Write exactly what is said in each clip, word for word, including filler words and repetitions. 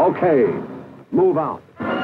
Okay, move out.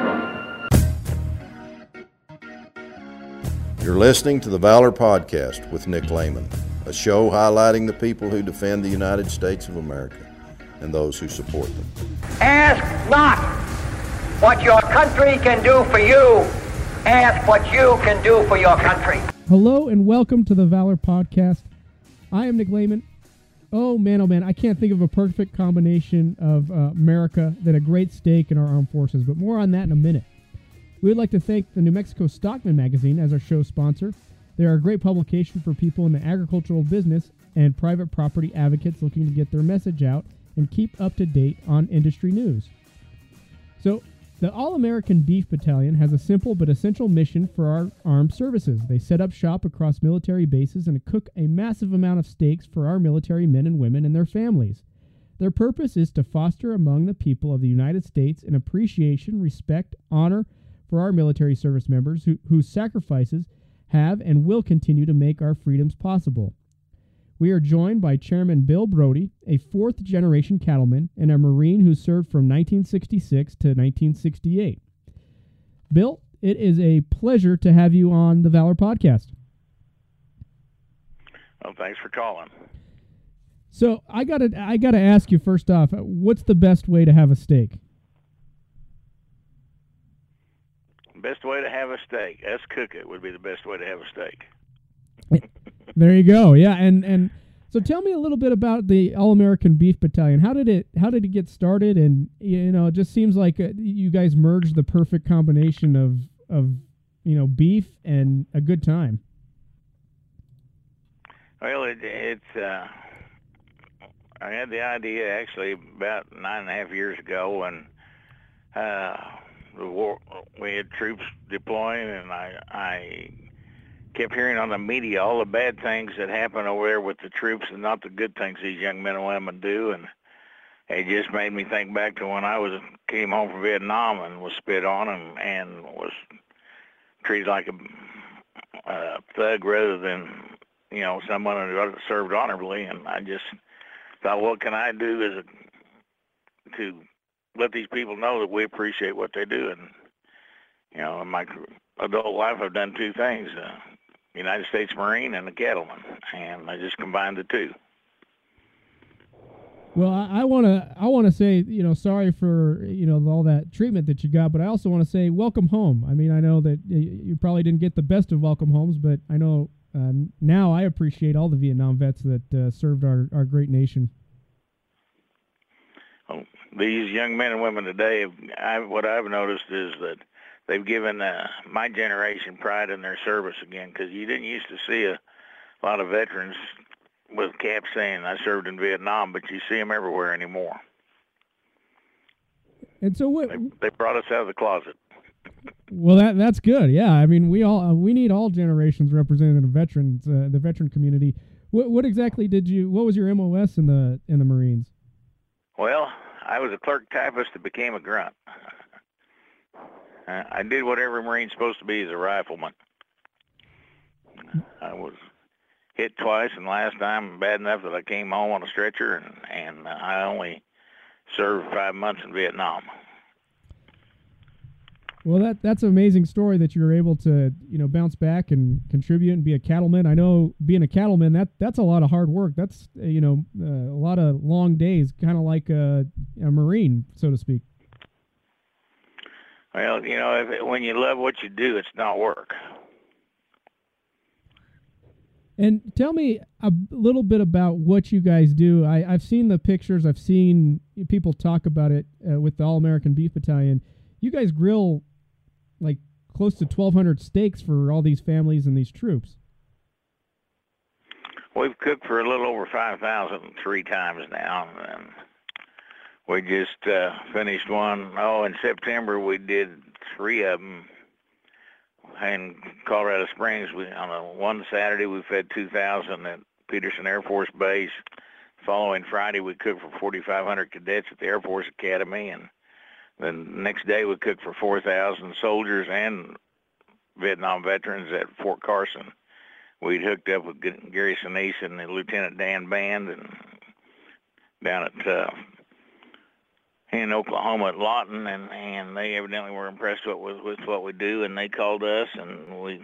You're listening to the Valor Podcast with Nick Lehman, a show highlighting the people who defend the United States of America and those who support them. Ask not what your country can do for you. Ask what you can do for your country. Hello and welcome to the Valor Podcast. I am Nick Lehman. Oh man, oh man, I can't think of a perfect combination of uh, America than a great stake in our armed forces, but more on that in a minute. We would like to thank the New Mexico Stockman magazine as our show sponsor. They are a great publication for people in the agricultural business and private property advocates looking to get their message out and keep up to date on industry news. So, the All-American Beef Battalion has a simple but essential mission for our armed services. They set up shop across military bases and cook a massive amount of steaks for our military men and women and their families. Their purpose is to foster among the people of the United States an appreciation, respect, honor for our military service members who, whose sacrifices have and will continue to make our freedoms possible. We are joined by Chairman Bill Brody, a fourth-generation cattleman and a Marine who served from nineteen sixty-six to nineteen sixty-eight. Bill, it is a pleasure to have you on the Valor Podcast. Well, thanks for calling. So I gotta, I gotta ask you first off, what's the best way to have a steak? Best way to have a steak, us cook it, would be the best way to have a steak. There you go. Yeah, and and so tell me a little bit about the All-American Beef Battalion. How did it How did it get started? And you know, it just seems like uh, you guys merged the perfect combination of of you know beef and a good time. Well, it, it's uh, I had the idea actually about nine and a half years ago, and uh, the war we had troops deploying, and I I. kept hearing on the media all the bad things that happen over there with the troops and not the good things these young men and women do. And it just made me think back to when I was came home from Vietnam and was spit on and, and was treated like a, a thug rather than, you know, someone who served honorably. And I just thought, what can I do as a, to let these people know that we appreciate what they do? And, you know, in my adult life, I've done two things. Uh, United States Marine and a cattleman, and I just combined the two. Well, I want to I want to say, you know, sorry for, you know, all that treatment that you got, but I also want to say welcome home. I mean, I know that you probably didn't get the best of welcome homes, but I know uh, now I appreciate all the Vietnam vets that uh, served our, our great nation. Well, these young men and women today, I, what I've noticed is that they've given uh, my generation pride in their service again, because you didn't used to see a lot of veterans with caps saying, I served in Vietnam, but you see them everywhere anymore. And so what? They, they brought us out of the closet. Well, that that's good. Yeah, I mean, we all uh, we need all generations represented in the veterans, uh, the veteran community. What what exactly did you? What was your M O S in the in the Marines? Well, I was a clerk typist that became a grunt. Uh, I did what every Marine's supposed to be as a rifleman. I was hit twice, and last time bad enough that I came home on a stretcher, and, and uh, I only served five months in Vietnam. Well, that that's an amazing story that you were able to, you know, bounce back and contribute and be a cattleman. I know being a cattleman, that that's a lot of hard work. That's, uh, you know, uh, a lot of long days, kind of like a, a Marine, so to speak. Well, you know, if, when you love what you do, it's not work. And tell me a little bit about what you guys do. I, I've seen the pictures. I've seen people talk about it uh, with the All-American Beef Battalion. You guys grill like close to twelve hundred steaks for all these families and these troops. We've cooked for a little over five thousand three times now, and we just uh, finished one. Oh, in September we did three of them in Colorado Springs. We on a one Saturday we fed two thousand at Peterson Air Force Base. The following Friday we cooked for forty-five hundred cadets at the Air Force Academy, and then the next day we cooked for four thousand soldiers and Vietnam veterans at Fort Carson. We'd hooked up with Gary Sinise and the Lieutenant Dan Band, and down at uh, in Oklahoma at Lawton, and, and they evidently were impressed with, with, with what we do, and they called us, and we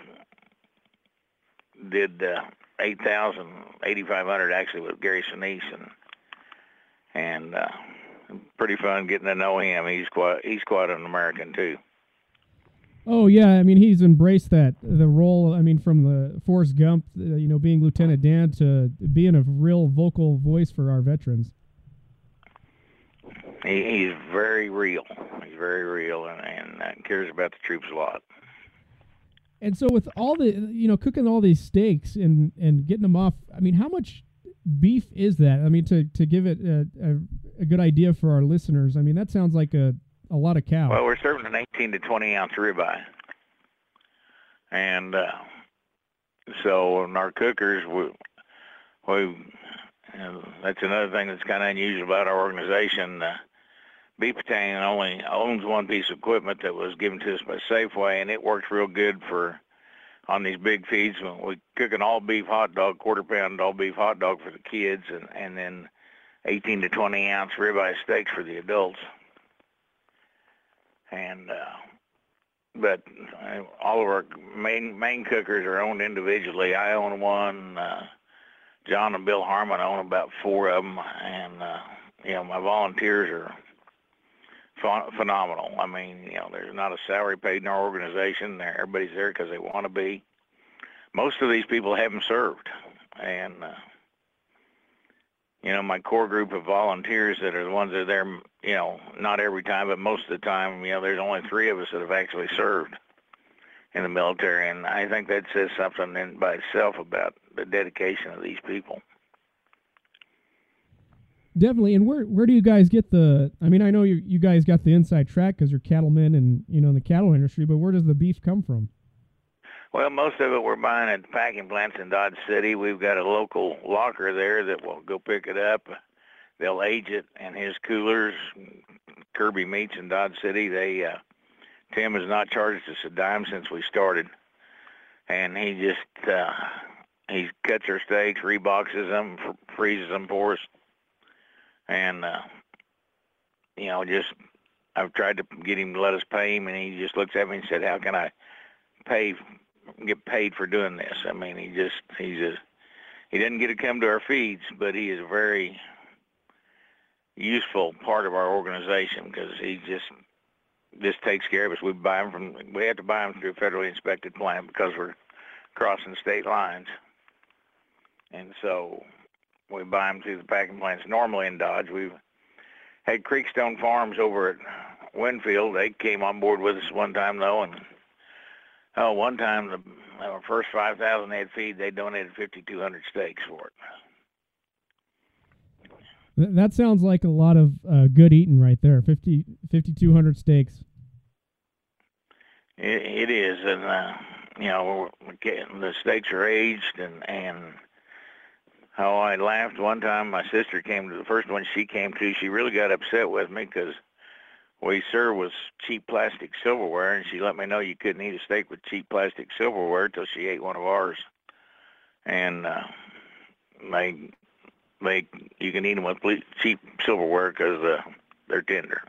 did uh, eight thousand, eighty-five hundred actually with Gary Sinise, and and uh, pretty fun getting to know him. He's quite he's quite an American too. Oh yeah, I mean he's embraced that the role. I mean from the Forrest Gump, uh, you know, being Lieutenant Dan to being a real vocal voice for our veterans. He, he's very real. He's very real, and, and uh, cares about the troops a lot. And so with all the, you know, cooking all these steaks and, and getting them off, I mean, how much beef is that? I mean, to, to give it a, a, a good idea for our listeners, I mean, that sounds like a, a lot of cow. Well, we're serving an eighteen to twenty ounce ribeye. And uh, so in our cookers, we, we uh, that's another thing that's kind of unusual about our organization. Uh, Beef Battalion only owns one piece of equipment that was given to us by Safeway, and it works real good for on these big feeds. We cook an all beef hot dog, quarter pound all beef hot dog for the kids, and, and then eighteen to twenty ounce ribeye steaks for the adults. And uh, but uh, all of our main main cookers are owned individually. I own one. Uh, John and Bill Harmon own about four of them, and uh, you know my volunteers are phenomenal. I mean, you know, there's not a salary paid in our organization. Everybody's there because they want to be. Most of these people haven't served, and uh, you know, my core group of volunteers that are the ones that are there, you know, not every time, but most of the time, you know, there's only three of us that have actually served in the military, and I think that says something in by itself about the dedication of these people. Definitely. And where where do you guys get the, I mean, I know you, you guys got the inside track because you're cattlemen and, you know, in the cattle industry, but where does the beef come from? Well, most of it we're buying at packing plants in Dodge City. We've got a local locker there that will go pick it up. They'll age it, and his coolers, Kirby Meats in Dodge City, they, uh, Tim has not charged us a dime since we started. And he just, uh, he cuts our steaks, reboxes them, f- freezes them for us. And, uh, you know, just, I've tried to get him to let us pay him, and he just looks at me and said, how can I pay, get paid for doing this? I mean, he just, he's just, he doesn't get to come to our feeds, but he is a very useful part of our organization because he just, just takes care of us. We buy them from, we have to buy them through a federally inspected plant because we're crossing state lines. And so we buy them through the packing plants normally in Dodge. We've had Creekstone Farms over at Winfield. They came on board with us one time, though, and oh, one time, the our first five thousand head feed, they donated fifty-two hundred steaks for Th- it. that sounds like a lot of uh, good eating right there, fifty, fifty-two hundred steaks. It, it is, and, uh, you know, the steaks are aged, and, and how I laughed one time. My sister came to the first one she came to. She really got upset with me because we served with cheap plastic silverware, and she let me know you couldn't eat a steak with cheap plastic silverware until she ate one of ours. And uh, they, they, you can eat them with cheap silverware because uh, they're tender.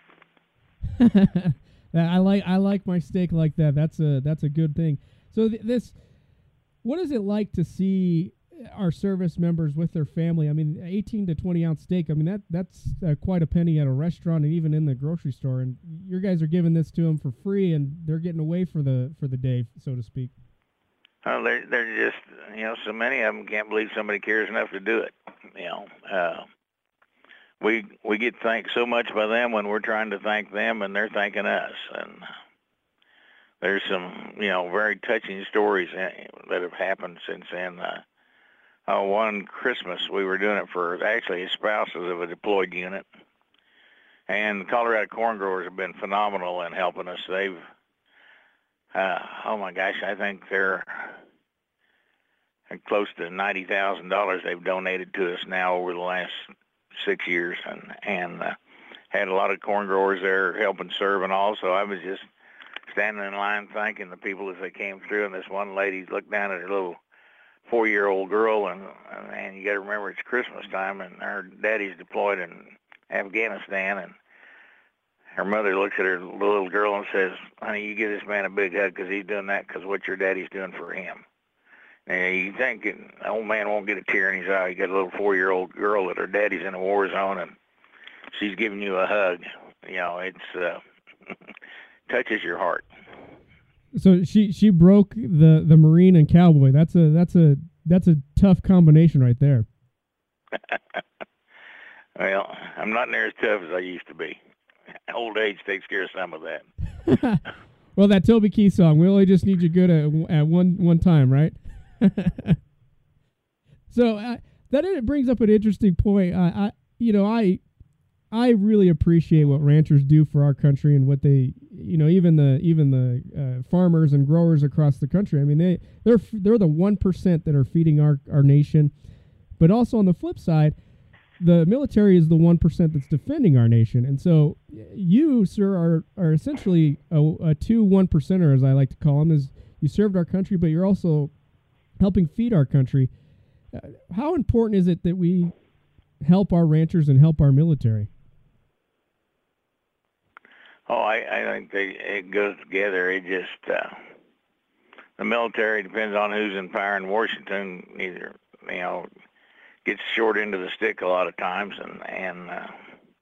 I like I like my steak like that. That's a that's a good thing. So th- this, what is it like to see our service members with their family? I mean, eighteen to twenty ounce steak. I mean, that that's uh, quite a penny at a restaurant and even in the grocery store. And your guys are giving this to them for free, and they're getting away for the for the day, so to speak. Well, they're they're just, you know, so many of them can't believe somebody cares enough to do it. You know, uh, we we get thanked so much by them when we're trying to thank them, and they're thanking us. And there's some, you know, very touching stories that have happened since then. Uh, Uh, one Christmas, we were doing it for actually spouses of a deployed unit. And the Colorado corn growers have been phenomenal in helping us. They've, uh, oh my gosh, I think they're close to ninety thousand dollars they've donated to us now over the last six years. And, and uh, had a lot of corn growers there helping serve and all. So I was just standing in line thanking the people as they came through. And this one lady looked down at her little four-year-old girl, and, and you got to remember it's Christmas time, and her daddy's deployed in Afghanistan, and her mother looks at her little girl and says, "Honey, you give this man a big hug because he's doing that because what your daddy's doing for him." And you think an old man won't get a tear in his eye. You got a little four-year-old girl that her daddy's in a war zone, and she's giving you a hug. You know, it's uh, touches your heart. So she she broke the, the Marine and cowboy. That's a that's a that's a tough combination right there. Well, I'm not near as tough as I used to be. Old age takes care of some of that. Well, that Toby Keith song, "We only just need you good at at one one time," right? So uh, that it brings up an interesting point. I, I you know I I really appreciate what ranchers do for our country and what they, you know, even the even the uh, farmers and growers across the country. I mean, they they're they're the one percent that are feeding our our nation, but also on the flip side, the military is the one percent that's defending our nation. And so you, sir, are are essentially a, a two one percenter, as I like to call them. Is you served our country, but you're also helping feed our country. Uh, how important is it that we help our ranchers and help our military? Oh, I, I think they, it goes together. It just, uh, the military depends on who's in power in Washington. Either, you know, gets short end of the stick a lot of times, and, and uh,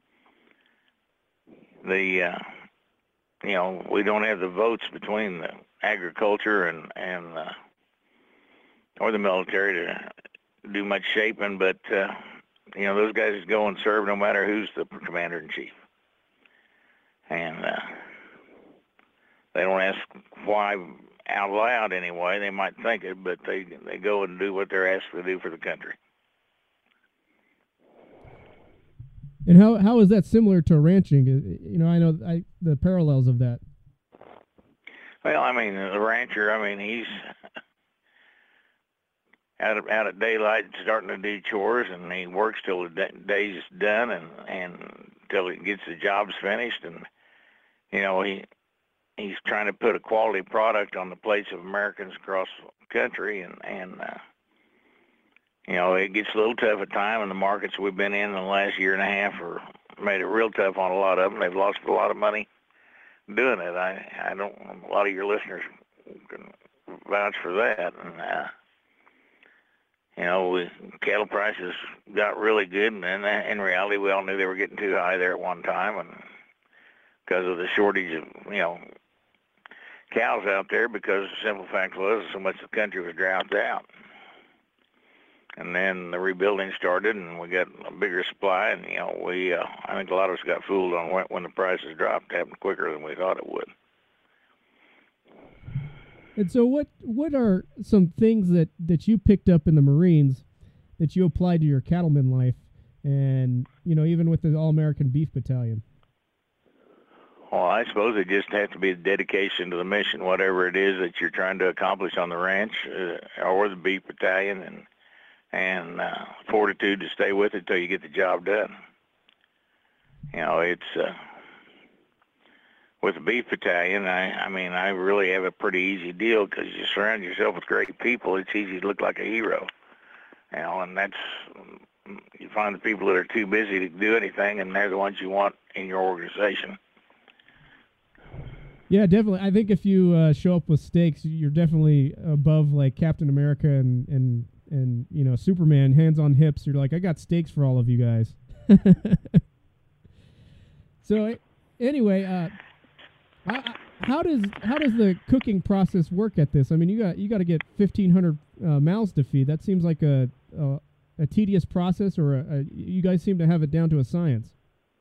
the, uh, you know, we don't have the votes between the agriculture and, and uh, or the military to do much shaping, but, uh, you know, those guys go and serve no matter who's the commander-in-chief. And uh, they don't ask why out loud anyway. They might think it, but they they go and do what they're asked to do for the country. And how how is that similar to ranching? You know, I know I, the parallels of that. Well, I mean, the rancher, I mean, he's out of, out at daylight starting to do chores, and he works till the day's done, and and till he gets the jobs finished, and you know he he's trying to put a quality product on the plates of Americans across the country, and and uh, you know it gets a little tough at times, and the markets we've been in the last year and a half are made it real tough on a lot of them. They've lost a lot of money doing it. I I don't a lot of your listeners can vouch for that, and. Uh, You know, we, cattle prices got really good, and then in reality, we all knew they were getting too high there at one time, and because of the shortage of, you know, cows out there, because the simple fact was so much of the country was drought out. And then the rebuilding started, and we got a bigger supply, and, you know, we, uh, I think a lot of us got fooled on when, when the prices dropped. It happened quicker than we thought it would. And so what what are some things that, that you picked up in the Marines that you applied to your cattleman life and, you know, even with the All-American Beef Battalion? Well, I suppose it just has to be a dedication to the mission, whatever it is that you're trying to accomplish on the ranch uh, or the Beef Battalion, and, and uh, fortitude to stay with it till you get the job done. You know, it's... Uh, With the Beef Battalion, I, I mean, I really have a pretty easy deal because you surround yourself with great people. It's easy to look like a hero, you know, and that's, you find the people that are too busy to do anything, and they're the ones you want in your organization. Yeah, definitely. I think if you uh, show up with stakes, you're definitely above like Captain America and, and, and you know, Superman, hands on hips. You're like, I got stakes for all of you guys. So anyway, uh, I, how does how does the cooking process work at this? I mean, you got you got to get fifteen hundred uh, mouths to feed. That seems like a a, a tedious process, or a, a, you guys seem to have it down to a science.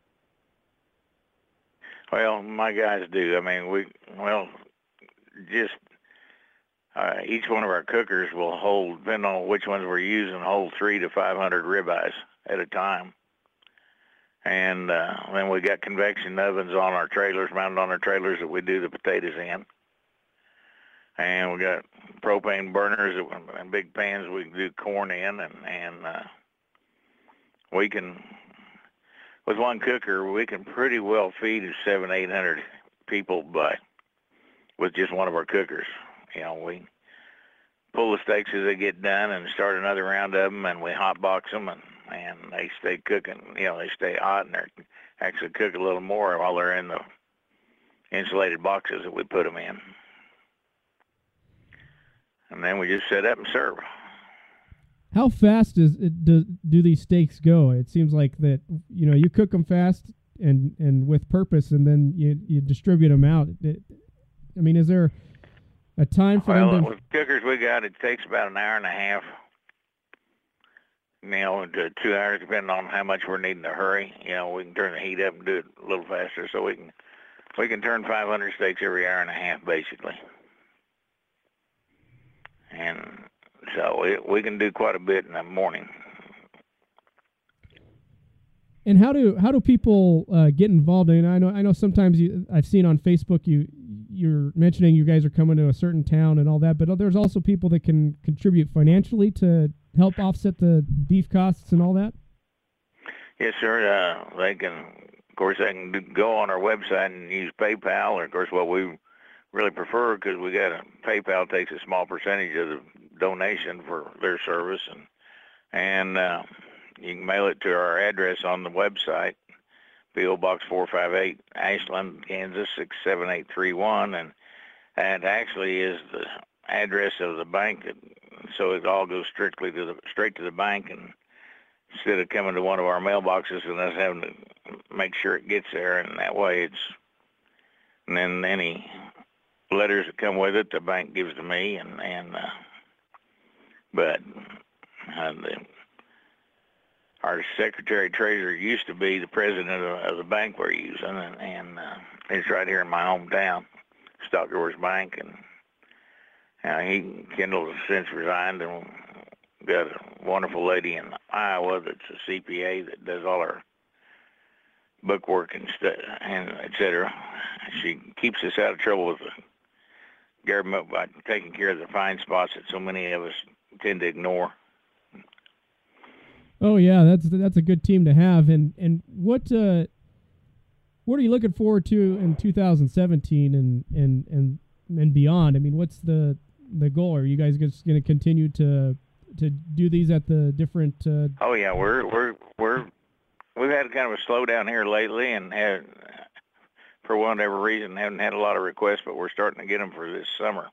Well, my guys do. I mean, we well just uh, each one of our cookers will hold, depending on which ones we're using, hold three to five hundred ribeyes at a time. And uh, then we got convection ovens on our trailers, mounted on our trailers that we do the potatoes in. And we got propane burners and big pans we can do corn in. And, and uh, we can, with one cooker, we can pretty well feed seven, eight hundred people by, with just one of our cookers. You know, we pull the steaks as they get done and start another round of them, and we hot box them, and and they stay cooking, you know, they stay hot, and they're actually cook a little more while they're in the insulated boxes that we put them in. And then we just set up and serve. How fast is it, do, do these steaks go? It seems like that, you know, you cook them fast and, and with purpose, and then you, you distribute them out. It, I mean, is there a time for well, them to... with cookers we got, it takes about an hour and a half, you know, to two hours, depending on how much we're needing to hurry. You know, we can turn the heat up and do it a little faster, so we can we can turn five hundred steaks every hour and a half, basically. And so it, we can do quite a bit in the morning. And how do how do people uh, get involved? I mean, I know I know sometimes you, I've seen on Facebook you you're mentioning you guys are coming to a certain town and all that, but there's also people that can contribute financially to help offset the beef costs and all that. Yes, sir. Uh, they can, of course, they can do, go on our website and use PayPal, or of course, what we really prefer, because we got a PayPal takes a small percentage of the donation for their service, and and uh, you can mail it to our address on the website, P O Box four five eight, Ashland, Kansas six seven eight three one, and that actually is the address of the bank, that, so it all goes strictly to the straight to the bank, and instead of coming to one of our mailboxes and us having to make sure it gets there, and that way it's, and then any letters that come with it, the bank gives to me, and and uh, but uh, the, our secretary treasurer used to be the president of, of the bank we're using, and, and uh, it's right here in my hometown, Stock George Bank, and uh, he Kendall has since resigned, and got a wonderful lady in Iowa that's a C P A that does all our bookwork and st- and et cetera. She keeps us out of trouble with the government by taking care of the fine spots that so many of us tend to ignore. Oh yeah, that's that's a good team to have. And and what uh, what are you looking forward to in two thousand seventeen and and and and beyond? I mean, what's the the goal? Are you guys just going to continue to to do these at the different? Uh... Oh yeah, we're we're we're we've had kind of a slowdown here lately, and have, for whatever reason, haven't had a lot of requests, but we're starting to get them for this summer.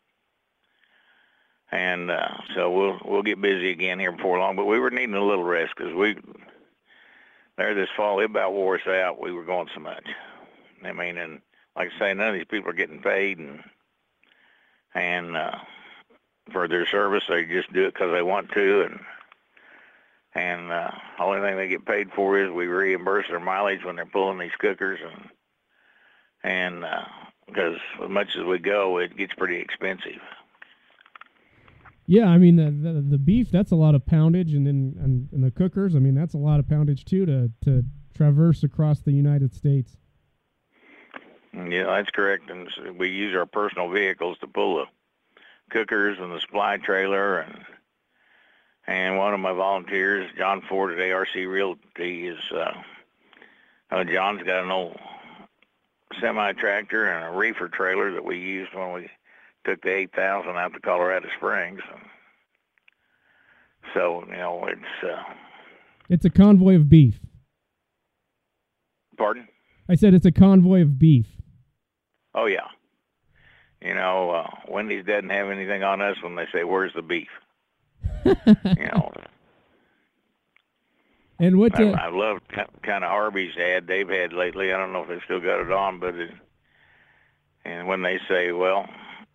And uh, so we'll we'll get busy again here before long. But we were needing a little rest because we there this fall it about wore us out. We were going so much. I mean, and like I say, none of these people are getting paid, and and uh, for their service, they just do it because they want to. And and uh, the only thing they get paid for is we reimburse their mileage when they're pulling these cookers, and and uh, because as much as we go, it gets pretty expensive. Yeah, I mean the, the the beef, that's a lot of poundage, and then and, and the cookers, I mean that's a lot of poundage too to to traverse across the United States. Yeah, that's correct. And we use our personal vehicles to pull the cookers and the supply trailer, and and one of my volunteers, John Ford at A R C Realty, is uh, uh, John's got an old semi tractor and a reefer trailer that we used when we took the eight thousand out to Colorado Springs. So, you know, it's... Uh, it's a convoy of beef. Pardon? I said it's a convoy of beef. Oh, yeah. You know, uh, Wendy's doesn't have anything on us when they say, "Where's the beef?" You know. And what... Uh, I, I love kind of Arby's ad they've had lately. I don't know if they still got it on, but... It, and when they say, well...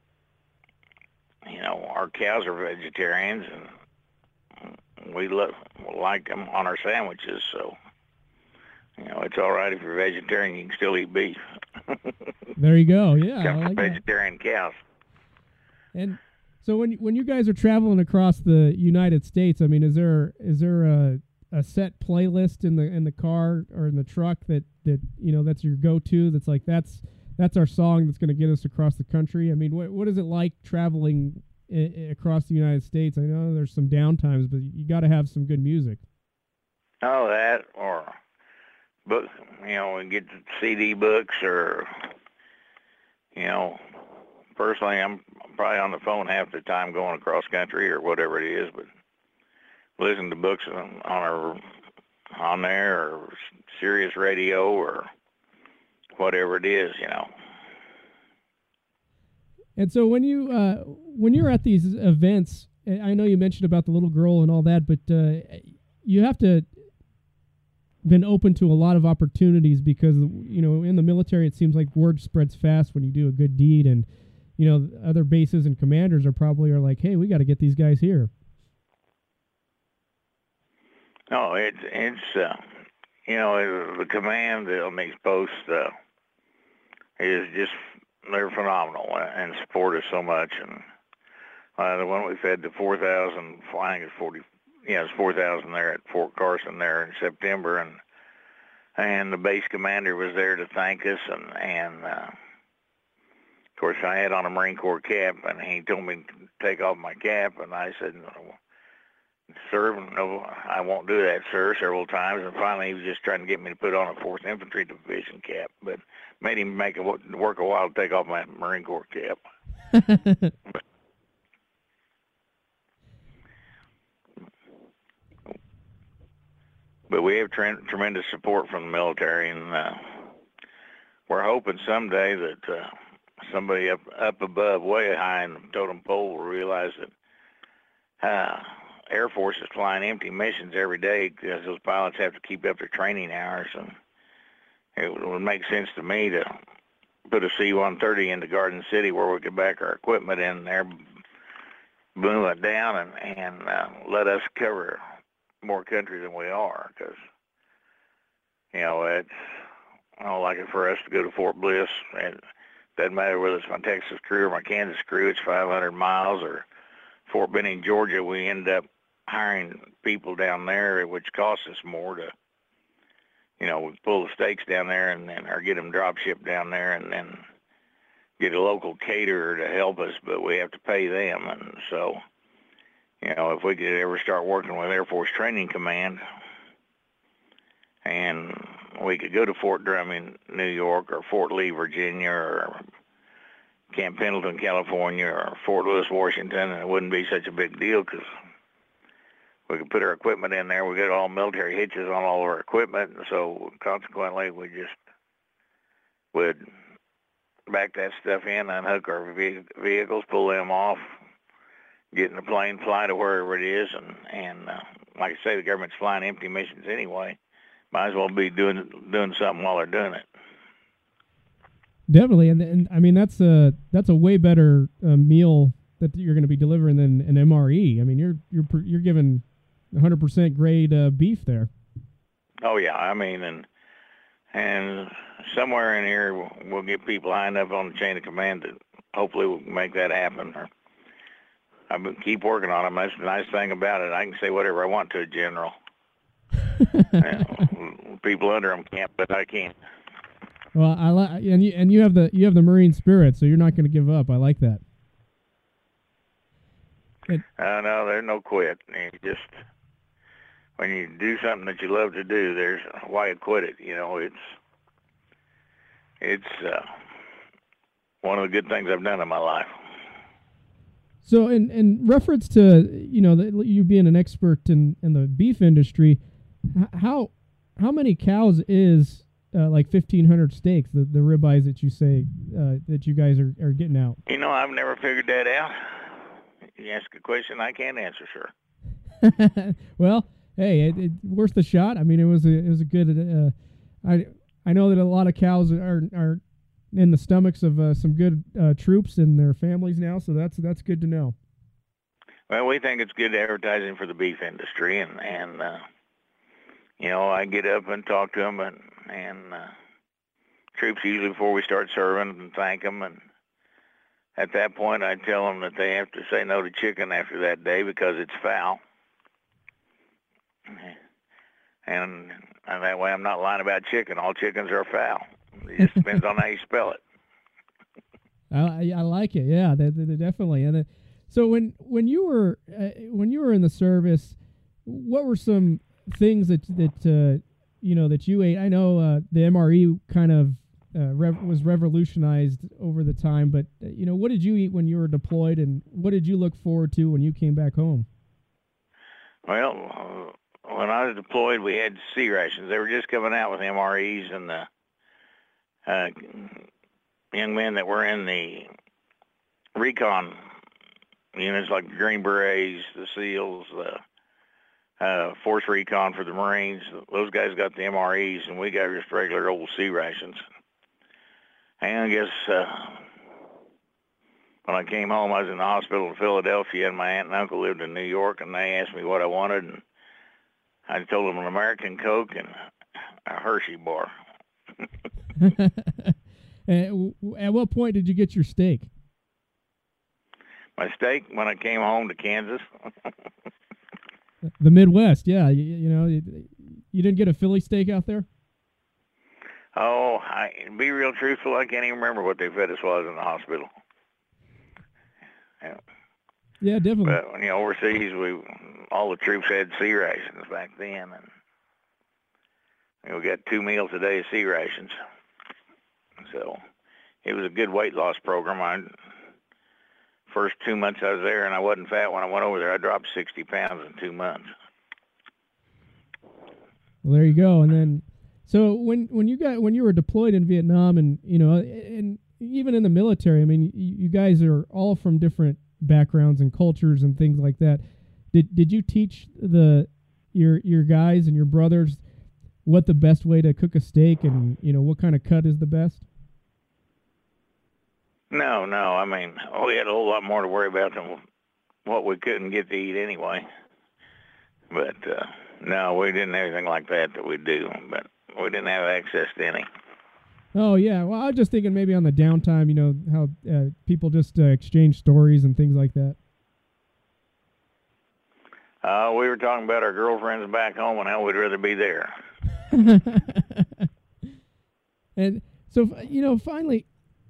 You know, our cows are vegetarians, and we look, like them on our sandwiches. So, you know, it's all right if you're vegetarian; you can still eat beef. There you go. Yeah, Come I like vegetarian that. cows. And so, when when you guys are traveling across the United States, I mean, is there is there a a set playlist in the in the car or in the truck that that you know that's your go-to? That's like that's. That's our song that's going to get us across the country. I mean, what what is it like traveling I- I across the United States? I know there's some downtimes, but you got to have some good music. Oh, that or book, you know, and get C D books, or you know, personally, I'm probably on the phone half the time going across country or whatever it is, but listen to books on, on our on there, or Sirius radio, or whatever it is, you know. And so when you uh, when you're at these events, I know you mentioned about the little girl and all that, but uh, you have to been open to a lot of opportunities because, you know, in the military it seems like word spreads fast when you do a good deed, and you know other bases and commanders are probably are like, hey, we got to get these guys here. No, it's it's uh, you know, the command on these posts uh, is just, they're phenomenal and support us so much. And uh, the one we fed to four thousand, I think it's forty, yeah, it's four thousand there at Fort Carson there in September, and and the base commander was there to thank us, and and uh, of course I had on a Marine Corps cap, and he told me to take off my cap, and I said, no, sir, no, I won't do that, sir, several times, and finally he was just trying to get me to put on a fourth Infantry Division cap, but made him make it work a while to take off my Marine Corps cap. but, but we have tre- tremendous support from the military, and uh, we're hoping someday that uh, somebody up up above, way high in the totem pole, will realize that uh, Air Force is flying empty missions every day because those pilots have to keep up their training hours, and it would make sense to me to put a C one thirty into Garden City where we could back our equipment in there, boom it down, and, and uh, let us cover more country than we are, because, you know, it's, I don't like it for us to go to Fort Bliss. It doesn't matter whether it's my Texas crew or my Kansas crew, it's five hundred miles, or Fort Benning, Georgia, we end up hiring people down there, which costs us more to, you know, we pull the steaks down there and then, or get them drop shipped down there, and then get a local caterer to help us, but we have to pay them. And so, you know, if we could ever start working with Air Force Training Command, and we could go to Fort Drum in New York, or Fort Lee, Virginia, or Camp Pendleton, California, or Fort Lewis, Washington, and it wouldn't be such a big deal, because we could put our equipment in there. We get all military hitches on all of our equipment, and so consequently we just would back that stuff in, unhook our vehicles, pull them off, get in the plane, fly to wherever it is, and, and uh, like I say, the government's flying empty missions anyway. Might as well be doing doing something while they're doing it. Definitely, and and I mean that's a that's a way better uh, meal that you're going to be delivering than an M R E. I mean, you're you're you're giving one hundred percent grade uh, beef there. Oh yeah, I mean, and and somewhere in here we'll, we'll get people high enough on the chain of command that hopefully we'll make that happen. Or I keep working on them. That's the nice thing about it. I can say whatever I want to a general. You know, people under them can't, but I can. Well, I like, and you and you have the you have the Marine spirit, so you're not going to give up. I like that. It, uh, no, there's no quit. You just, when you do something that you love to do, there's why you quit it. You know, it's it's uh, one of the good things I've done in my life. So, in, in reference to, you know, the, you being an expert in, in the beef industry, how how many cows is uh, like fifteen hundred steaks, the, the ribeyes that you say uh, that you guys are, are getting out? You know, I've never figured that out. You ask a question I can't answer, sir. Well, hey, it, it worth the shot. I mean, it was a it was a good. Uh, I I know that a lot of cows are are in the stomachs of uh, some good uh, troops and their families now, so that's that's good to know. Well, we think it's good advertising for the beef industry, and and uh, you know, I get up and talk to them, and and uh, troops usually before we start serving and thank them, and at that point I tell them that they have to say no to chicken after that day because it's foul, and, and that way I'm not lying about chicken. All chickens are foul. It just depends on how you spell it. I I like it. Yeah, they, they definitely. And uh, so when when you were uh, when you were in the service, what were some things that that uh, you know that you ate? I know uh, the M R E kind of uh, rev- was revolutionized over the time, but uh, you know, what did you eat when you were deployed, and what did you look forward to when you came back home? Well, uh, when I was deployed, we had C rations. They were just coming out with M R Es, and the uh, young men that were in the recon units, like the Green Berets, the SEALs, the uh, Force Recon for the Marines, those guys got the M R Es, and we got just regular old C rations. And I guess uh, when I came home, I was in the hospital in Philadelphia, and my aunt and uncle lived in New York, and they asked me what I wanted, and I told them an American Coke and a Hershey bar. At what point did you get your steak? My steak when I came home to Kansas. The Midwest, yeah. You, you know, you, you didn't get a Philly steak out there? Oh, I, to be real truthful, I can't even remember what they fed us while I was in the hospital. Yeah, yeah, definitely. But when you know, overseas, we all the troops had C rations back then, and you know, we got two meals a day of C rations. So it was a good weight loss program. I first two months I was there, and I wasn't fat. When I went over there, I dropped sixty pounds in two months. Well, there you go. And then, so when when you got when you were deployed in Vietnam, and you know, and even in the military, I mean, you guys are all from different backgrounds and cultures and things like that. Did did you teach the your your guys and your brothers what the best way to cook a steak, and you know what kind of cut is the best? No, no. I mean, we had a whole lot more to worry about than what we couldn't get to eat anyway. But uh, no, we didn't have anything like that that we do. But we didn't have access to any. Oh yeah. Well, I was just thinking maybe on the downtime, you know, how uh, people just uh, exchange stories and things like that. Uh, we were talking about our girlfriends back home and how we'd rather be there. And so, you know, finally,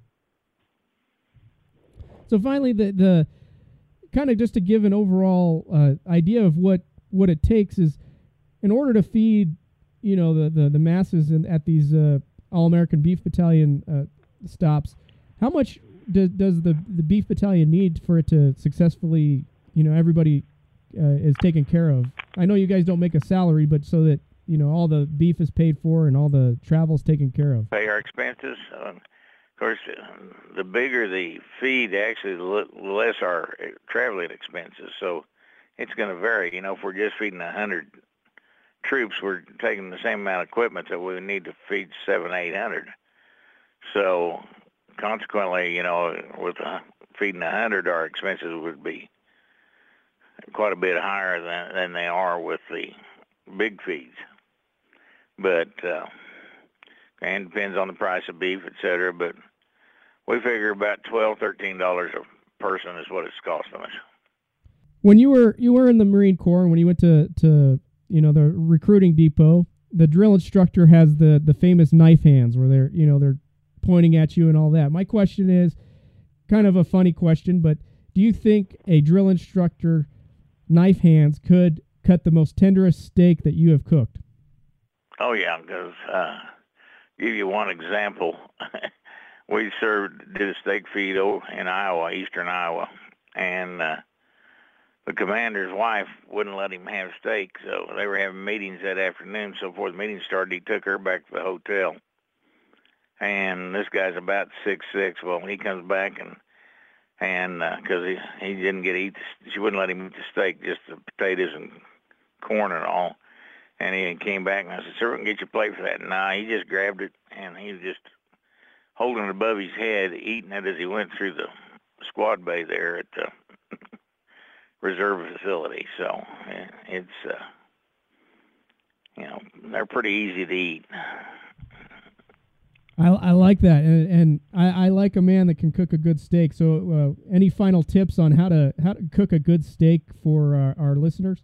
so finally, the the kind of just to give an overall uh, idea of what what it takes is, in order to feed, you know, the the, the masses in, at these uh, All-American Beef Battalion uh, stops, how much do, does the the Beef Battalion need for it to successfully, you know, everybody uh, is taken care of? I know you guys don't make a salary, but so that, you know, all the beef is paid for and all the travel's taken care of. Pay our expenses. Uh, of course, the bigger the feed, actually, the less our traveling expenses. So it's going to vary. You know, if we're just feeding a hundred troops, we're taking the same amount of equipment that we need to feed seven, eight hundred. So consequently, you know, with uh, feeding a hundred, our expenses would be quite a bit higher than than they are with the big feeds. But uh, and depends on the price of beef, et cetera. But we figure about twelve, thirteen dollars a person is what it's costing us. When you were you were in the Marine Corps, and when you went to, to you know, the recruiting depot, the drill instructor has the, the famous knife hands where they're, you know, they're pointing at you and all that. My question is kind of a funny question, but do you think a drill instructor knife hands could cut the most tenderest steak that you have cooked? Oh yeah, because uh, give you one example. We served did a steak feed in Iowa, eastern Iowa, and uh, the commander's wife wouldn't let him have steak, so they were having meetings that afternoon. So before the meeting started, he took her back to the hotel. And this guy's about six six. Well, he comes back and and because uh, he he didn't get to eat, the, she wouldn't let him eat the steak, just the potatoes and corn and all. And he came back and I said, "Sir, we can get your plate for that." Nah, he just grabbed it and he was just holding it above his head, eating it as he went through the squad bay there at the reserve facility. So it's, uh, you know, they're pretty easy to eat. I, I like that, and, and I, I like a man that can cook a good steak. So, uh, any final tips on how to how to cook a good steak for our, our listeners?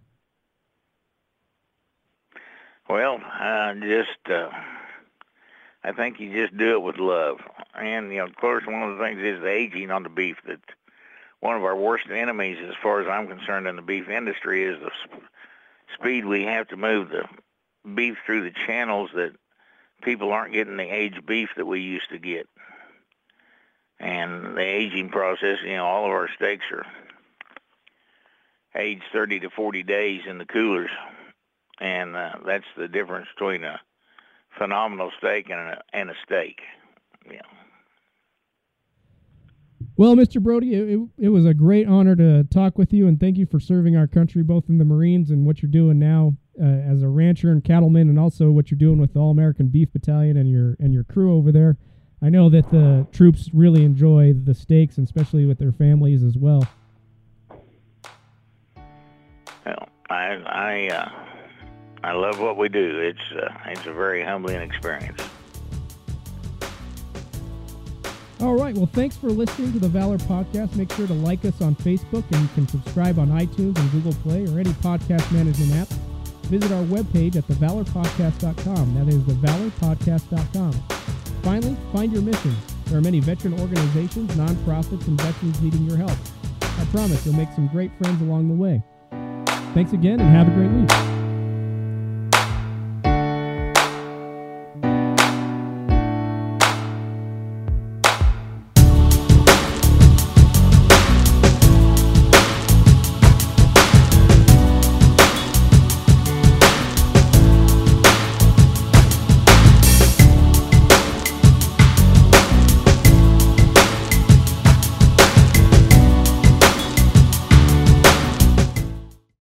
Well, uh, just uh, I think you just do it with love, and you know, of course, one of the things is the aging on the beef. That one of our worst enemies, as far as I'm concerned, in the beef industry, is the sp- speed we have to move the beef through the channels that people aren't getting the aged beef that we used to get. And the aging process, you know, all of our steaks are aged thirty to forty days in the coolers. and uh, that's the difference between a phenomenal steak and a, and a steak. Yeah. Well, Mister Brody, it, it, it was a great honor to talk with you, and thank you for serving our country, both in the Marines and what you're doing now uh, as a rancher and cattleman, and also what you're doing with the All-American Beef Battalion and your and your crew over there. I know that the troops really enjoy the steaks, and especially with their families as well. Well, I I uh, I love what we do. It's uh, it's a very humbling experience. All right. Well, thanks for listening to the Valor Podcast. Make sure to like us on Facebook, and you can subscribe on iTunes and Google Play or any podcast management app. Visit our webpage at the valor podcast dot com. That is the valor podcast dot com. Finally, find your mission. There are many veteran organizations, nonprofits, and veterans needing your help. I promise you'll make some great friends along the way. Thanks again, and have a great week.